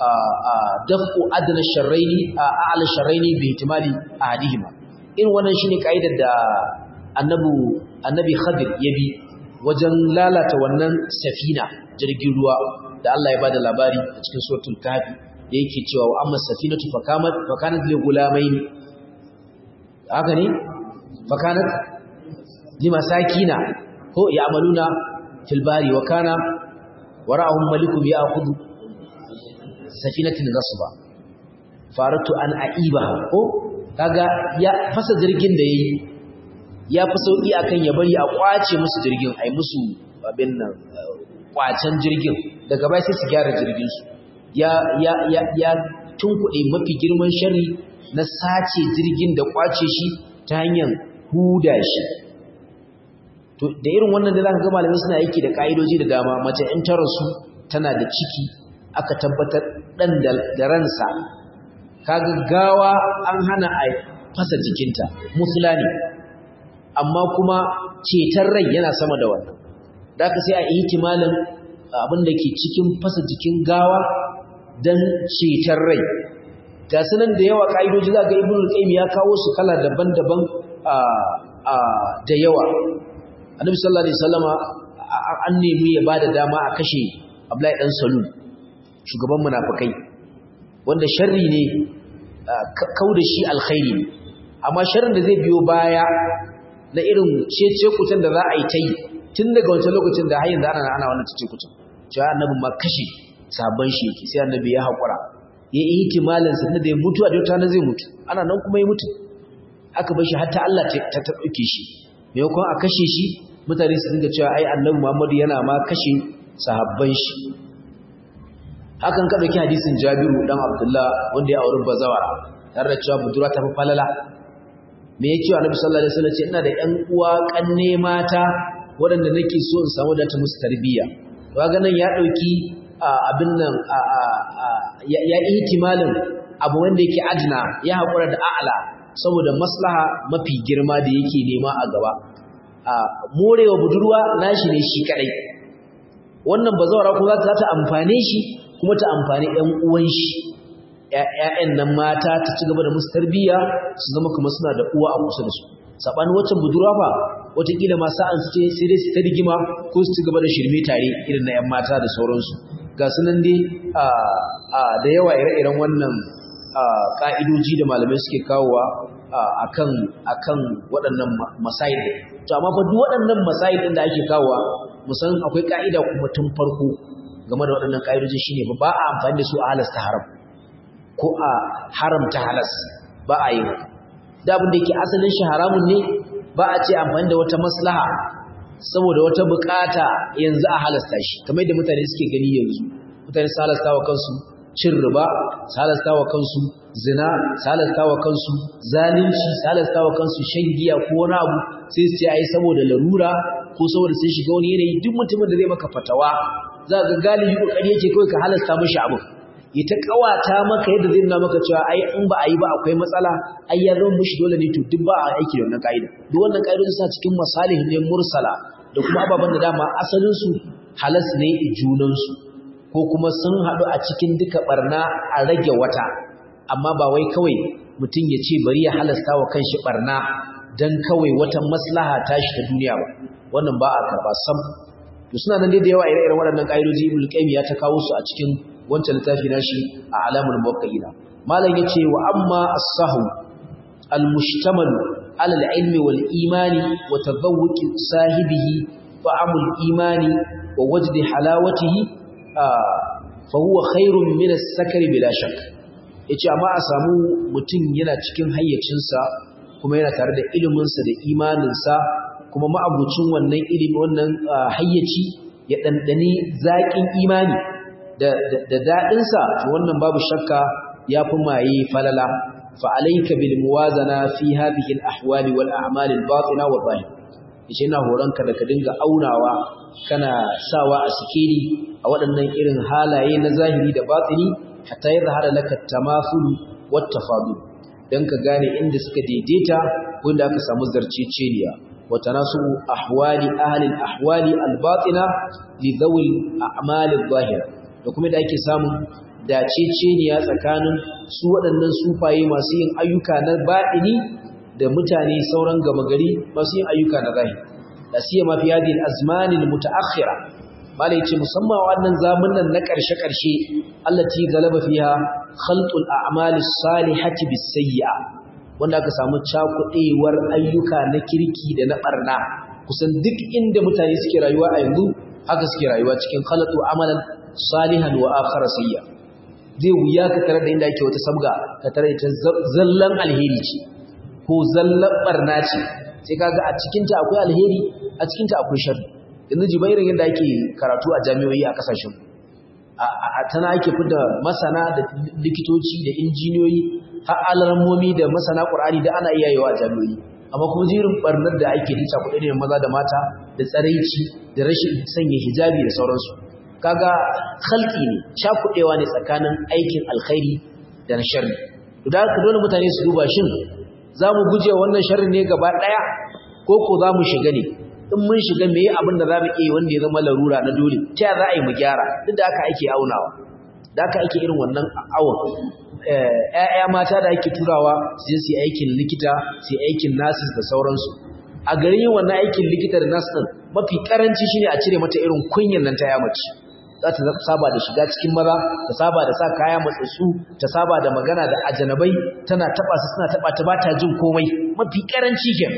dafu adna sharraini a'la sharraini bi ihtimali ahadihima in wannan shine kaidar da annabi annabi Khadir yabi wajen lalata wannan safina jirgin ruwa da Allah ya bada labari a cikin suratul kahfi da yake cewa wa amma safinatu fakamat fakanat li gulamaini haka ne fakanat limasakina ko ya'maluna fil bari wa kana wara'ahum malikun ya'khudhu safinatin ghasba faratu an aibaha ko kaga ya fasa jirgin da yayi ya fi sauki akan ya bari a kwace musu jirgin ai musu abin nan kwacen jirgin daga bai sai su gyara jirgin su ya ya ya ya tunkuɗe mafi girman sharri na sace jirgin da kwace shi ta hanyar huda shi to da irin wannan da zaka ga malamai suna aiki da kaidoji da dama mace in ta rasu tana da ciki aka tabbatar dan da ransa kaga gawa an hana a fasa jikinta musulani amma kuma cetar rai yana sama da wannan zaka sai a ihtimalin abin da ke cikin fasa jikin gawa dan cetar rai ga sunan da yawa kaidoji zaka ga ibnu qayyim ya kawo su kala daban-daban a a da yawa annabi sallallahu alaihi wasallama an nemi ya bada dama a kashe Abdullahi dan Salul shugaban munafikai wanda sharri ne kauda shi alkhairi ne amma sharrin da zai biyo baya na irin cece kutan da za a yi ta yi tun daga wancan lokacin da har yanzu ana ana wannan cece kutan cewa annabi ma kashe sabon shi yake sai annabi ya hakura ya yi ihtimalin sa da ya mutu a dauta na zai mutu ana nan kuma ya mutu aka bar shi har ta Allah ta ta dauke shi maimakon a kashe shi mutane su dinga cewa ai annabi Muhammad yana ma kashe sahabban shi hakan ka dauki hadisin Jabiru dan Abdullah wanda ya auri bazawara tare da cewa budura ta fi falala me yake annabi sallallahu alaihi wasallam ce ina da ƴan uwa kanne mata waɗanda nake so in samu da ta musu tarbiyya to ga nan ya dauki abin nan ya ihtimalin abu wanda yake ajna ya hakura da a'la saboda maslaha mafi girma da yake nema a gaba a morewa budurwa nashi ne shi kadai wannan bazawara ko za ta amfane shi kuma ta amfani ɗan uwan shi ƴaƴan nan mata ta ci gaba da musu tarbiyya su zama kuma suna da uwa a kusa da su sabanin waccan budurwa fa wataƙila ma sa'an su ce sai dai su ta rigima ko su ci gaba da shirme tare irin na ƴan mata da sauransu ga su nan dai da yawa ire-iren wannan ƙa'idoji da malamai suke kawowa akan akan waɗannan masail to amma fa duk waɗannan masail din da ake kawowa musan akwai ƙa'ida kuma tun farko game da waɗannan ƙa'idoji shine ba a amfani da su a halasta haram ko a haramta halas ba a yi da abin da yake asalin shi haramun ne ba a ce amfani da wata maslaha saboda wata bukata yanzu a halasta shi kamar yadda mutane suke gani yanzu mutane su halasta wa kansu cin riba su halasta wa kansu zina su halasta wa kansu zalunci su halasta wa kansu shan giya ko wani abu sai su ce ai saboda larura ko saboda sun shiga wani yanayi duk mutumin da zai maka fatawa za ga galibi kokari yake kawai ka halasta mishi abu ya ta kawata maka yadda zai nuna maka cewa ai in ba a yi ba akwai matsala ai ya zama mishi dole ne to duk ba a aiki da wannan ka'ida duk wannan ka'idodin suna cikin masalih ne mursala da kuma ababen da dama asalin su halas ne junan su ko kuma sun haɗu a cikin duka barna a rage wata amma ba wai kawai mutum ya ce bari ya halasta wa kanshi barna dan kawai wata maslaha tashi ta duniya ba wannan ba a karba sam to suna nan dai da yawa ire-iren waɗannan ƙa'idoji Ibn Qayyim ya ta kawo su a cikin wancan littafi nashi a Alamul Muwaqqi'ina malam yace wa amma as-sahw al-mushtamal ala al-ilmi wal imani wa tadawwuq sahibihi ta'amul imani wa wajd halawatihi fa huwa khairun min as-sakari bila shakk yace amma a samu mutum yana cikin hayyacinsa kuma yana tare da iliminsa da imaninsa kuma ma'abucin wannan ilimi wannan hayyaci ya dandani zaƙin imani da da dadinsa wannan babu shakka yafi maye falala fa alayka bil muwazana fi hadhihi al ahwali wal a'mal al batina wa zahir yace ina horanka da ka dinga aunawa kana sawa a sikeli a waɗannan irin halaye na zahiri da batini hatta yadhhara laka tamathul wat tafadul dan ka gane inda suka daidaita ko inda aka samu zarceceniya وتناسب أحوال أهل الأحوال الباطنة لذوي الأعمال الظاهرة وكما دا ake samun daceceniya tsakanin su waɗannan sufaye masu yin ayyuka na baɗini da mutane sauran gama gari masu yin ayyuka na zahiri la siyama fi hadhihi al-azman al-mutaakhira malai ce musamman wannan zamanin na ƙarshe-ƙarshe allati galaba fiha khalqul a'mal as-salihati bis-sayyi'a wanda aka samu cakuɗewar ayyuka na kirki da na ɓarna kusan duk inda mutane suke rayuwa a yanzu haka suke rayuwa cikin khalatu amalan salihan wa akhar sayya zai wuya ka tare da inda ake wata sabga ka tare ta zallan alheri ce ko zallan ɓarna ce sai kaga a cikin ta akwai alheri a cikin ta akwai sharri yanzu jibairin yadda ake karatu a jami'o'i a kasashen a tana ake fita masana da likitoci da injiniyoyi har alarmomi da masana Qur'ani da ana iya yawa a jami'o'i amma kuma jirin barnar da ake dinta kuɗi ne maza da mata da tsaraici da rashin sanya hijabi da sauransu kaga khalqi ne shakudewa ne tsakanin aikin alkhairi da na sharri to da haka dole mutane su duba shin zamu guje wannan sharri ne gaba daya ko ko zamu shiga ne in mun shiga meye abin da zamu iya wanda ya zama larura na dole ta za a yi mu gyara duk da haka ake aunawa da haka ake irin wannan awon ƴaƴa mata da ake turawa su yi aikin likita su yi aikin nurses da sauransu a garin yin wannan aikin likita da nurse din mafi karanci shine a cire mata irin kunyan nan ta ya mace za ta saba da shiga cikin maza ta saba da sa kaya matsatsu ta saba da magana da ajanabai tana taba su suna taba ta bata jin komai mafi karanci kenan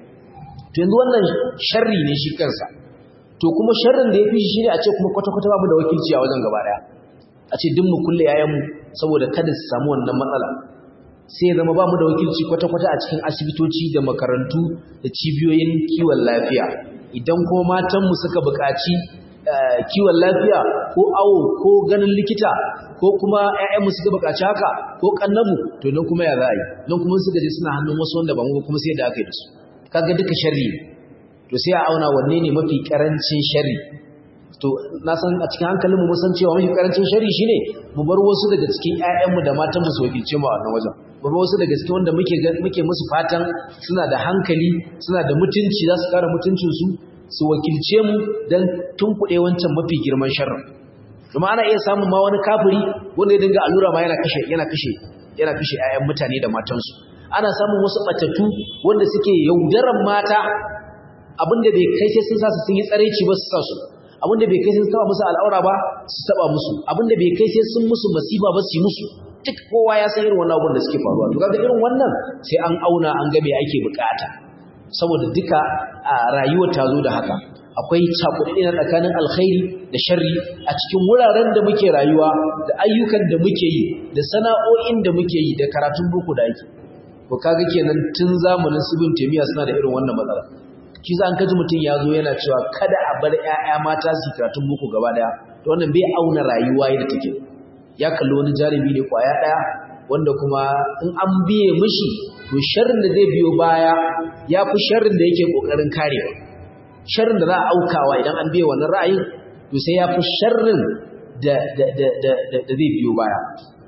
to yanzu wannan sharri ne shi kansa to kuma sharrin da yafi shi shine a ce kuma kwata-kwata babu da wakilci a wajen gaba daya a ce duk mu kulle yayanmu saboda kada su samu wannan matsala sai zama ba mu da wakilci kwata-kwata a cikin asibitoci da makarantu da cibiyoyin kiwon lafiya idan kuma matanmu suka buƙaci kiwon lafiya ko awo ko ganin likita ko kuma ƴaƴanmu suka buƙaci haka ko kannamu to nan kuma ya za a yi nan kuma suka je suna hannun wasu wanda ba mu kuma sai da aka yi da su kaga duka sharri to sai a auna wanne ne mafi karancin sharri to na san a cikin hankalinmu mun san cewa mafi karancin sharri shine mu bar wasu daga cikin ƴaƴanmu da matanmu su wakilce mu a wannan wajen mu bar wasu daga cikin wanda muke muke musu fatan suna da hankali suna da mutunci za su kare mutuncin su su wakilce mu dan tunkuɗe wancan mafi girman sharri kuma ana iya samun ma wani kafiri wanda ya dinga allura ma yana kashe yana kashe yana kashe ƴaƴan mutane da matansu ana samun wasu batatu wanda suke yaudaran mata abinda bai kai sai sun sa su sun yi tsaraici ba su sa su abinda bai kai sai sun taba musu al'aura ba su taba musu abinda bai kai sai sun musu masiba ba su yi musu duk kowa ya san irin wannan abin da suke faruwa to kaga irin wannan sai an auna an ga me ake bukata saboda duka a rayuwar ta zo da haka akwai cakuɗi na tsakanin alkhairi da sharri a cikin wuraren da muke rayuwa da ayyukan da muke yi da sana'o'in da muke yi da karatun boko da ake ko kaga kenan tun zamanin Ibn Taymiyyah suna da irin wannan matsala shi za an kaji mutum ya zo yana cewa kada a bar ƴaƴa mata su karatun boko gaba daya to wannan bai auna rayuwa yadda take ya kalli wani jarumi ne kwaya daya wanda kuma in an biye mishi to sharrin da zai biyo baya yafi sharrin da yake kokarin karewa sharrin da za a aukawa idan an biye wannan ra'ayin to sai yafi sharrin da da da da da zai biyo baya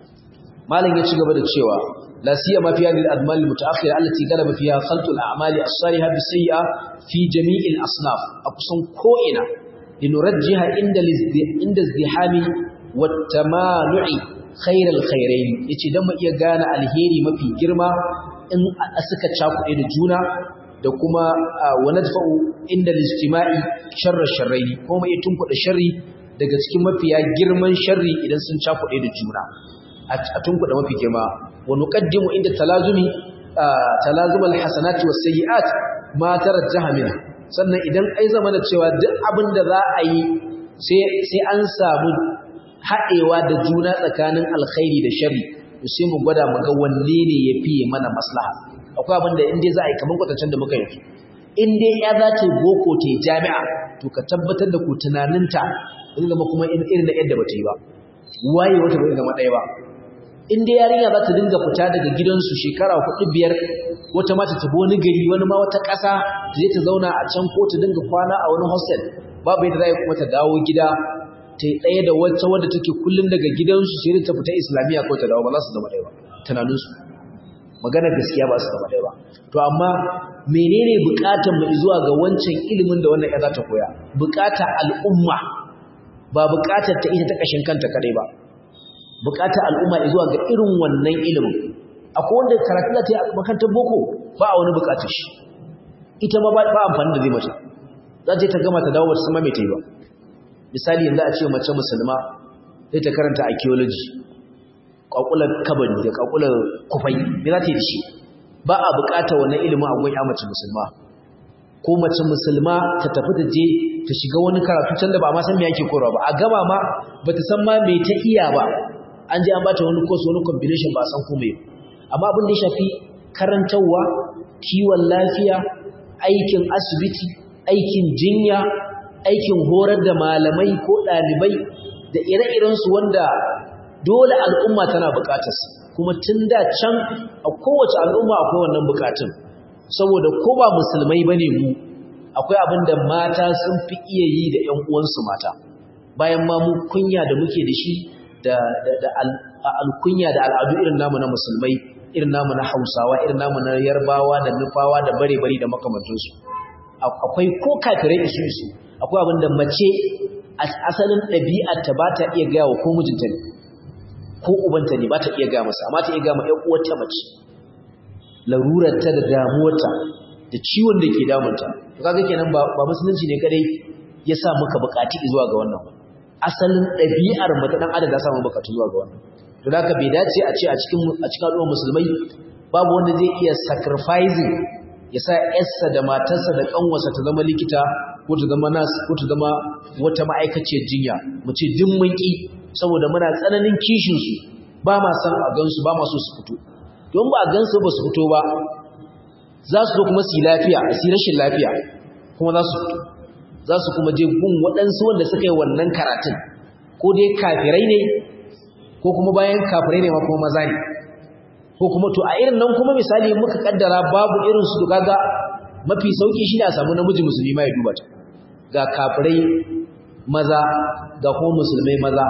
malam ya ci gaba da cewa la siyama fi hadhihi al-admal al-mutaakhira allati galaba fiha khaltu al-a'mal as-salihah bis-sayyi'ah fi jami' al-asnaf akusan ko ina linurajjiha inda inda izdihami wat-tamanu'i khayr al-khayrayn yace dan mu iya gane alheri mafi girma in suka cakuɗe da juna da kuma wa nadfa'u inda al-ijtima'i sharra sharrayn kuma ya tunkuɗa sharri daga cikin mafiya girman sharri idan sun cakuɗe da juna a tunkuɗa mafi girma wa nuqaddimu inda talazumi talazum al-hasanati was-sayyi'at ma tarajjaha minha sannan idan ai zama da cewa duk abin da za a yi sai sai an samu haɗewa da juna tsakanin alkhairi da sharri to sai mu gwada mu ga wanne ne yafi mana maslaha akwai abin da in dai za a yi kaman kwatancen da muka yi in dai ya za ta boko ta jami'a to ka tabbatar da ku tunaninta in zama kuma irin da yadda bata yi ba waye wata bai zama ɗaya ba in dai yarinya za ta dinga fita daga gidansu shekara hudu biyar wata ma ta tafi wani gari wani ma wata ƙasa ta je ta zauna a can ko ta dinga kwana a wani hostel babu yadda za kuma ta dawo gida ta yi ɗaya da wata wadda take kullum daga gidansu sai ta fita islamiyya ko ta dawo ba za su zama ɗaya ba tunaninsu magana gaskiya ba su zama ɗaya ba to amma menene buƙatar mu zuwa ga wancan ilimin da wannan ya za ta koya buƙata al'umma ba buƙatar ta ita ta ƙashin kanta kadai ba buƙatar al'umma zuwa ga irin wannan ilimin akwai wanda karatu da ta yi a makarantar boko ba a wani buƙatar shi ita ma ba amfani da zai mata za ta yi ta gama ta dawo ba ta sama mai ta yi ba misali yanzu a ce mace musulma zai ta karanta archaeology kwakular kabari da kwakular kufai me za ta yi da shi ba a buƙatar wannan ilimin a gwan ya mace musulma ko mace musulma ta tafi ta je ta shiga wani karatu can da ba ma san me yake korawa ba a gaba ma bata san ma me ta iya ba an je an bata wani course wani combination ba san komai amma abin da ya shafi karantawa kiwon lafiya aikin asibiti aikin jinya aikin horar da malamai ko dalibai da ire-iren su wanda dole al'umma tana bukatar su kuma tun da can a kowace al'umma akwai wannan bukatun saboda ko ba musulmai bane mu akwai abin da mata sun fi iya yi da ƴan uwansu mata bayan ma mu kunya da muke da shi da da alkunya da al'adu irin namu na musulmai irin namu na Hausawa irin namu na Yarbawa da Nufawa da bare-bare da makamantansu akwai ko kafirai isu isu akwai abin da mace asalin ɗabi'ar ta ba ta iya gaya wa ko mijinta ne ko ubanta ne ba ta iya gaya masa amma ta iya gaya ma ƴan uwarta mace larurarta da damuwarta da ciwon da ke damunta to kaga kenan ba ba musulunci ne kadai ya sa muka buƙaci zuwa ga wannan ba asalin ɗabi'ar mu ta dan adam da sa mu buƙaci zuwa ga wannan to haka bai dace a ce a cikin a cikin al'ummar musulmai babu wanda zai iya sacrificing ya sa yarsa da matarsa da kanwarsa ta zama likita ko ta zama nas ko ta zama wata ma'aikaciyar jinya mu ce din mun ki saboda muna tsananin kishin su ba ma san a gansu ba ma so su fito don ba a gansu ba su fito ba za su zo kuma su yi lafiya su yi rashin lafiya kuma za su fito za su kuma je gun waɗansu wanda suka yi wannan karatun ko dai kafirai ne ko kuma bayan kafirai ne ma kuma maza ne ko kuma to a irin nan kuma misali muka kaddara babu irin su kaga mafi sauki shine a samu namiji musulmi ma ya duba ta ga kafirai maza ga kuma musulmai maza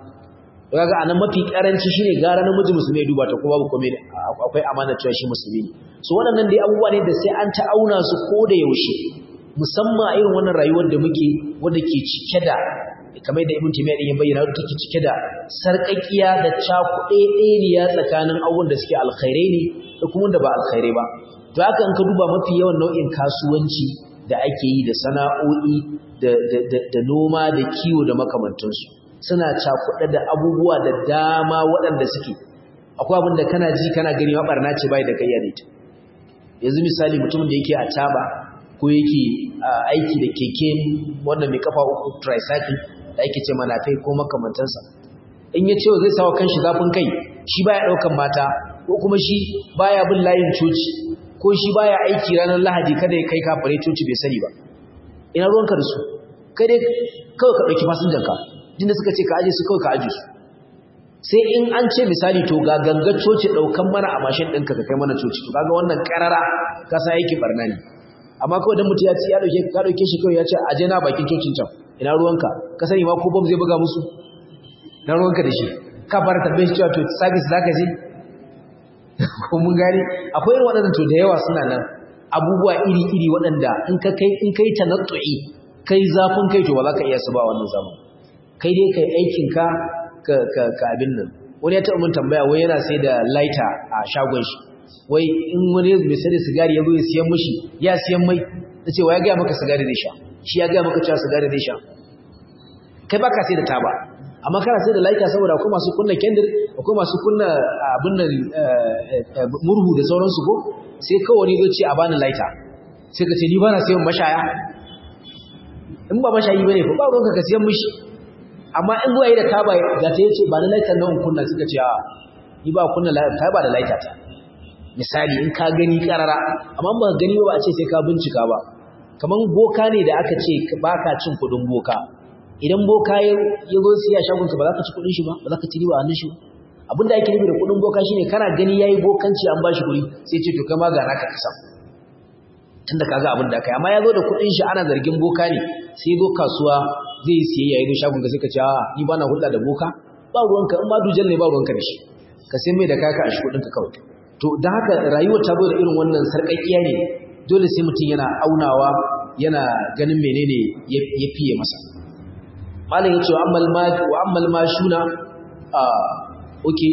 kaga anan mafi karanci shine gara namiji musulmi ya duba ta ko babu komai akwai amana cewa shi musulmi ne so waɗannan dai abubuwa ne da sai an ta'auna su ko da yaushe musamman a irin wannan rayuwar da muke wanda ke cike da kamar da Ibn Taymiyyah ya bayyana wanda take cike da sarƙaƙiya da cakuɗeɗeniya tsakanin abubuwan da suke alkhairai ne da kuma da ba alkhairai ba to haka in ka duba mafi yawan nau'in kasuwanci da ake yi da sana'o'i da da da noma da kiwo da makamantansu suna cakuɗe da abubuwa da dama waɗanda suke akwai abin da kana ji kana gani ma barna ce bai da kayyade ta yanzu misali mutumin da yake a taba ko yake aiki da keke wannan mai kafa uku tricycle da ake ce manafai ko makamantansa in ya ce zai sawa kanshi zafin kai shi baya daukan mata ko kuma shi baya bin layin coci ko shi baya aiki ranar Lahadi kada ya kai kafare coci bai sani ba ina ruwanka da su kai dai kawai ka dauki fasinjan ka dinda suka ce ka aje su kawai ka aje su sai in an ce misali to ga gangar coci daukan mana a mashin ɗinka ka kai mana coci to kaga wannan karara ka sa aiki barna ne amma kawai dan mutum ya ci ya dauke ka dauke shi kawai ya ce aje na bakin cocin can ina ruwanka ka sani ma ko bom zai buga musu na ruwanka da shi ka fara tambaye shi cewa to service zaka je ko mun gane akwai irin waɗannan to da yawa suna nan abubuwa iri-iri waɗanda in ka kai in kai tanattu'i kai zafin kai to ba za ka iya su ba wannan zaman kai dai kai aikin ka ka ka abin nan wani ya taɓa mun tambaya wai yana sai da lighter a shagon shi wai in wani mai sai da sigari ya zo ya siyan mishi ya siyan mai nace wa ya ga maka sigari zai sha shi ya ga maka cewa sigari zai sha kai baka sai da taba amma kana sai da laita saboda akwai masu kunna kendir akwai masu kunna abin nan murhu da sauransu ko sai kawai zai ce a bani laita sai ka ce ni ba na sayan mashaya in ba mashayi bane fa ba ruwanka ka siyan mishi amma in zuwa yi da taba ga ta yace ba ni laita nan kunna suka ce a ni ba kunna laita taba da laita ta misali in ka gani karara amma ba gani ba a ce sai ka bincika ba kaman boka ne da aka ce baka cin kudin boka idan boka ya zo siya shagonka ba za ka ci kudin shi ba ba za ka ci riba a hannun shi abinda ake nufi da kudin boka shine kana gani yayi bokanci an bashi kuɗi sai ce to kai ma ga naka kasa tunda kaga abin da kai amma ya zo da kudin shi ana zargin boka ne sai zo kasuwa zai siya yayi shagonka sai ka ce a ni ba na hulɗa da boka ba ruwanka in ma dujal ne ba ruwanka da shi ka sai mai da kaka a shi kudin ka kawai to dan haka rayuwar ta zo da irin wannan sarƙaƙiya ne dole sai mutum yana aunawa yana ganin menene ya fiye masa malam yace wa ammal ma wa ammal mashuna ah okay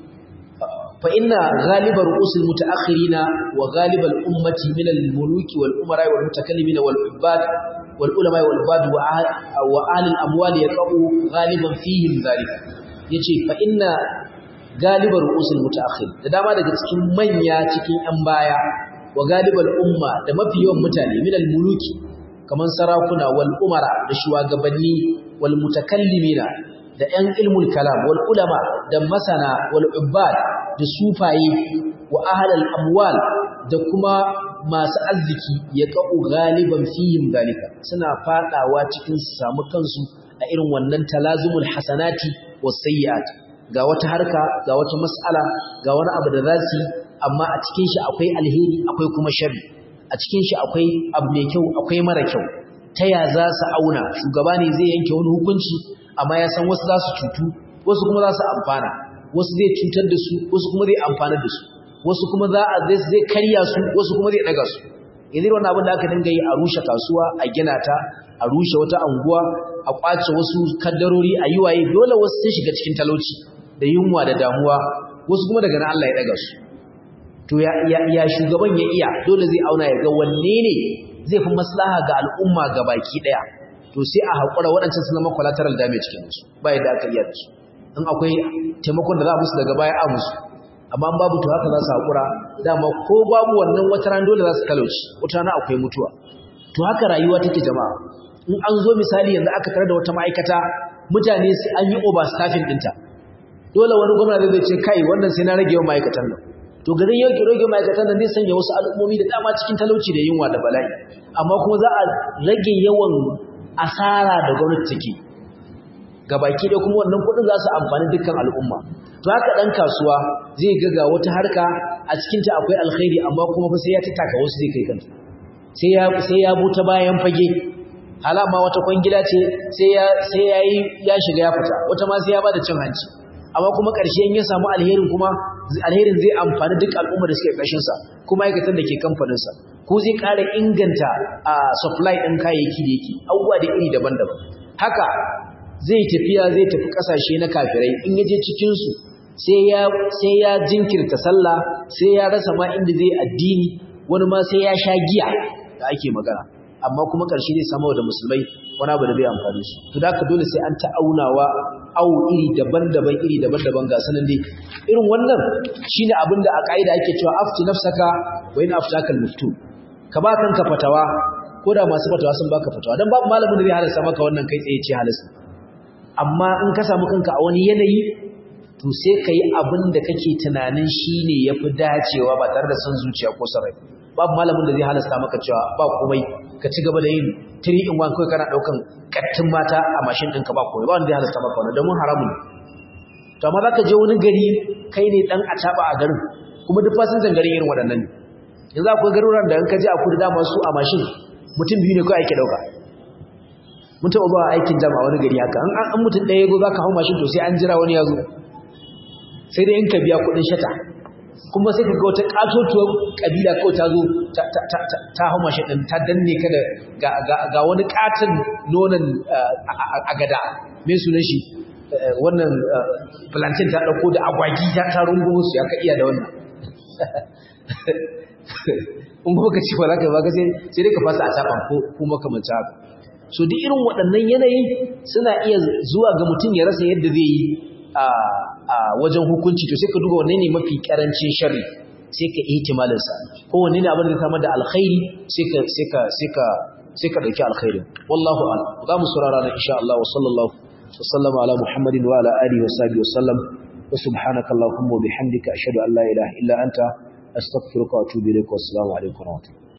fa inna ghaliba ru'usul mutaakhirina wa ghalibal ummati min al muluki wal umara wal mutakallimina wal ibad wal ulama wal ibad wa wa ahli al amwal yaqau ghaliban fihim zalik yace fa inna ghaliba ru'usul mutaakhir da dama daga cikin manya cikin yan baya wa ghalibal umma da mafi yawan mutane min al muluki kaman sarakuna wal umara da shugabanni wal mutakallimina da ƴan ilmul kalam wal ulama da masana wal ubbad da sufaye wa ahlul amwal da kuma masu arziki ya qau galiban fihim dalika suna fadawa cikin su samu kansu a irin wannan talazumul hasanati was sayyiat ga wata harka ga wata mas'ala ga wani abu da zasu amma a cikin shi akwai alheri akwai kuma sharri a cikin shi akwai abu mai kyau akwai mara kyau ta ya za su auna shugaba ne zai yanke wani hukunci amma ya san wasu za su cutu wasu kuma za su amfana wasu zai cutar da su wasu kuma zai amfana da su wasu kuma za a zai karya su wasu kuma zai daga su yanzu wannan abin da aka dinga yi a rushe kasuwa a gina ta a rushe wata anguwa a kwace wasu kaddarori a yi waye dole wasu sun shiga cikin talauci da yunwa da damuwa wasu kuma daga nan Allah ya daga su to ya ya shugaban ya iya dole zai auna ya ga wanne ne zai fi maslaha ga al'umma gabaki daya to sai a hakura waɗancan su zama collateral damage cikin su ba yadda aka iya da su in akwai taimakon da za a musu daga baya a musu amma babu to haka za su hakura dama ko babu wannan wata ran dole za su talauci wata rana akwai mutuwa to haka rayuwa take jama'a in an zo misali yanzu aka tarar da wata ma'aikata mutane sai an yi overstaffing dinta dole wani gwamnati zai ce kai wannan sai na rage yawan ma'aikatan nan to garin yau rage ma'aikatan nan zai sanya wasu al'ummomi da dama cikin talauci da yunwa da bala'i amma kuma za a rage yawan asara da gwamnati take gabaki da kuma wannan kudin za su amfani dukkan al'umma to haka dan kasuwa zai ga ga wata harka a cikin ta akwai alkhairi amma kuma fa sai ya tattaka wasu zai kai kanta sai ya sai ya buta bayan fage halama wata kwangila ce sai ya sai yayi ya shiga ya fita wata ma sai ya bada cin hanci amma kuma ƙarshe in ya samu alherin kuma alherin zai amfani duk al'umma da suke ƙarshen sa kuma aikatan da ke kamfanin sa ko zai ƙara inganta a supply ɗin kayayyaki da yake abubuwa da iri daban-daban haka zai tafiya zai tafi ƙasashe na kafirai in ya je cikin su sai ya sai ya jinkirta sallah sai ya rasa ma inda zai addini wani ma sai ya sha giya da ake magana amma kuma ƙarshe zai samu da musulmai wani abu da bai amfani su to da haka dole sai an ta'aunawa au iri daban-daban iri daban-daban ga sanan dai irin wannan shine abin da a kaida ake cewa afti nafsaka wa in aftaka al-muftu ka ba kanka fatawa ko da masu fatawa sun baka fatawa dan babu malamin da zai halasta maka wannan kai tsaye ce halasta amma in ka samu kanka a wani yanayi to sai kai abin da kake tunanin shine yafi dacewa ba tare da san zuciya ko sarai babu malamin da zai halasta maka cewa ba komai ka ci gaba da yin three in one kai kana daukan kattin mata a mashin ɗinka ba komai ba wanda zai halasta maka wannan dan mun haramun to amma zaka je wani gari kai ne dan a taba a garin kuma duk fasinjan garin irin waɗannan ne yanzu akwai garuruwan da in ka je a kudu dama su a mashin mutum biyu ne kawai ake dauka mun taɓa ba aikin jama'a wani gari haka an mutum ɗaya ya zo za ka hau mashin to sai an jira wani ya zo sai dai in ka biya kuɗin shata kuma sai ka ga wata ƙatotuwar ƙabila kawai ta zo ta hau mashin ɗin ta danne ka da ga wani ƙaton nonon a gada mai sunan shi wannan plantain ta ɗauko da agwagi ta rungumo su ya ka iya da wannan in kuma ka ce ba za ka yi ba sai dai ka fasa a taɓa ko makamanci haka so duk irin waɗannan yanayi suna iya zuwa ga mutum ya rasa yadda zai yi a wajen hukunci to sai ka duba wanne ne mafi ƙarancin sharri sai ka ihtimalin sa ko wanne ne abin da samar da alkhairi sai ka sai ka sai ka sai ka dauki alkhairin wallahu a'lam za mu saurara na insha Allah wa sallallahu wa sallama ala muhammadin wa ala alihi wa sahbihi wa sallam wa subhanaka allahumma wa bihamdika ashhadu an la ilaha illa anta astaghfiruka wa atubu ilaik wa assalamu alaikum wa rahmatullahi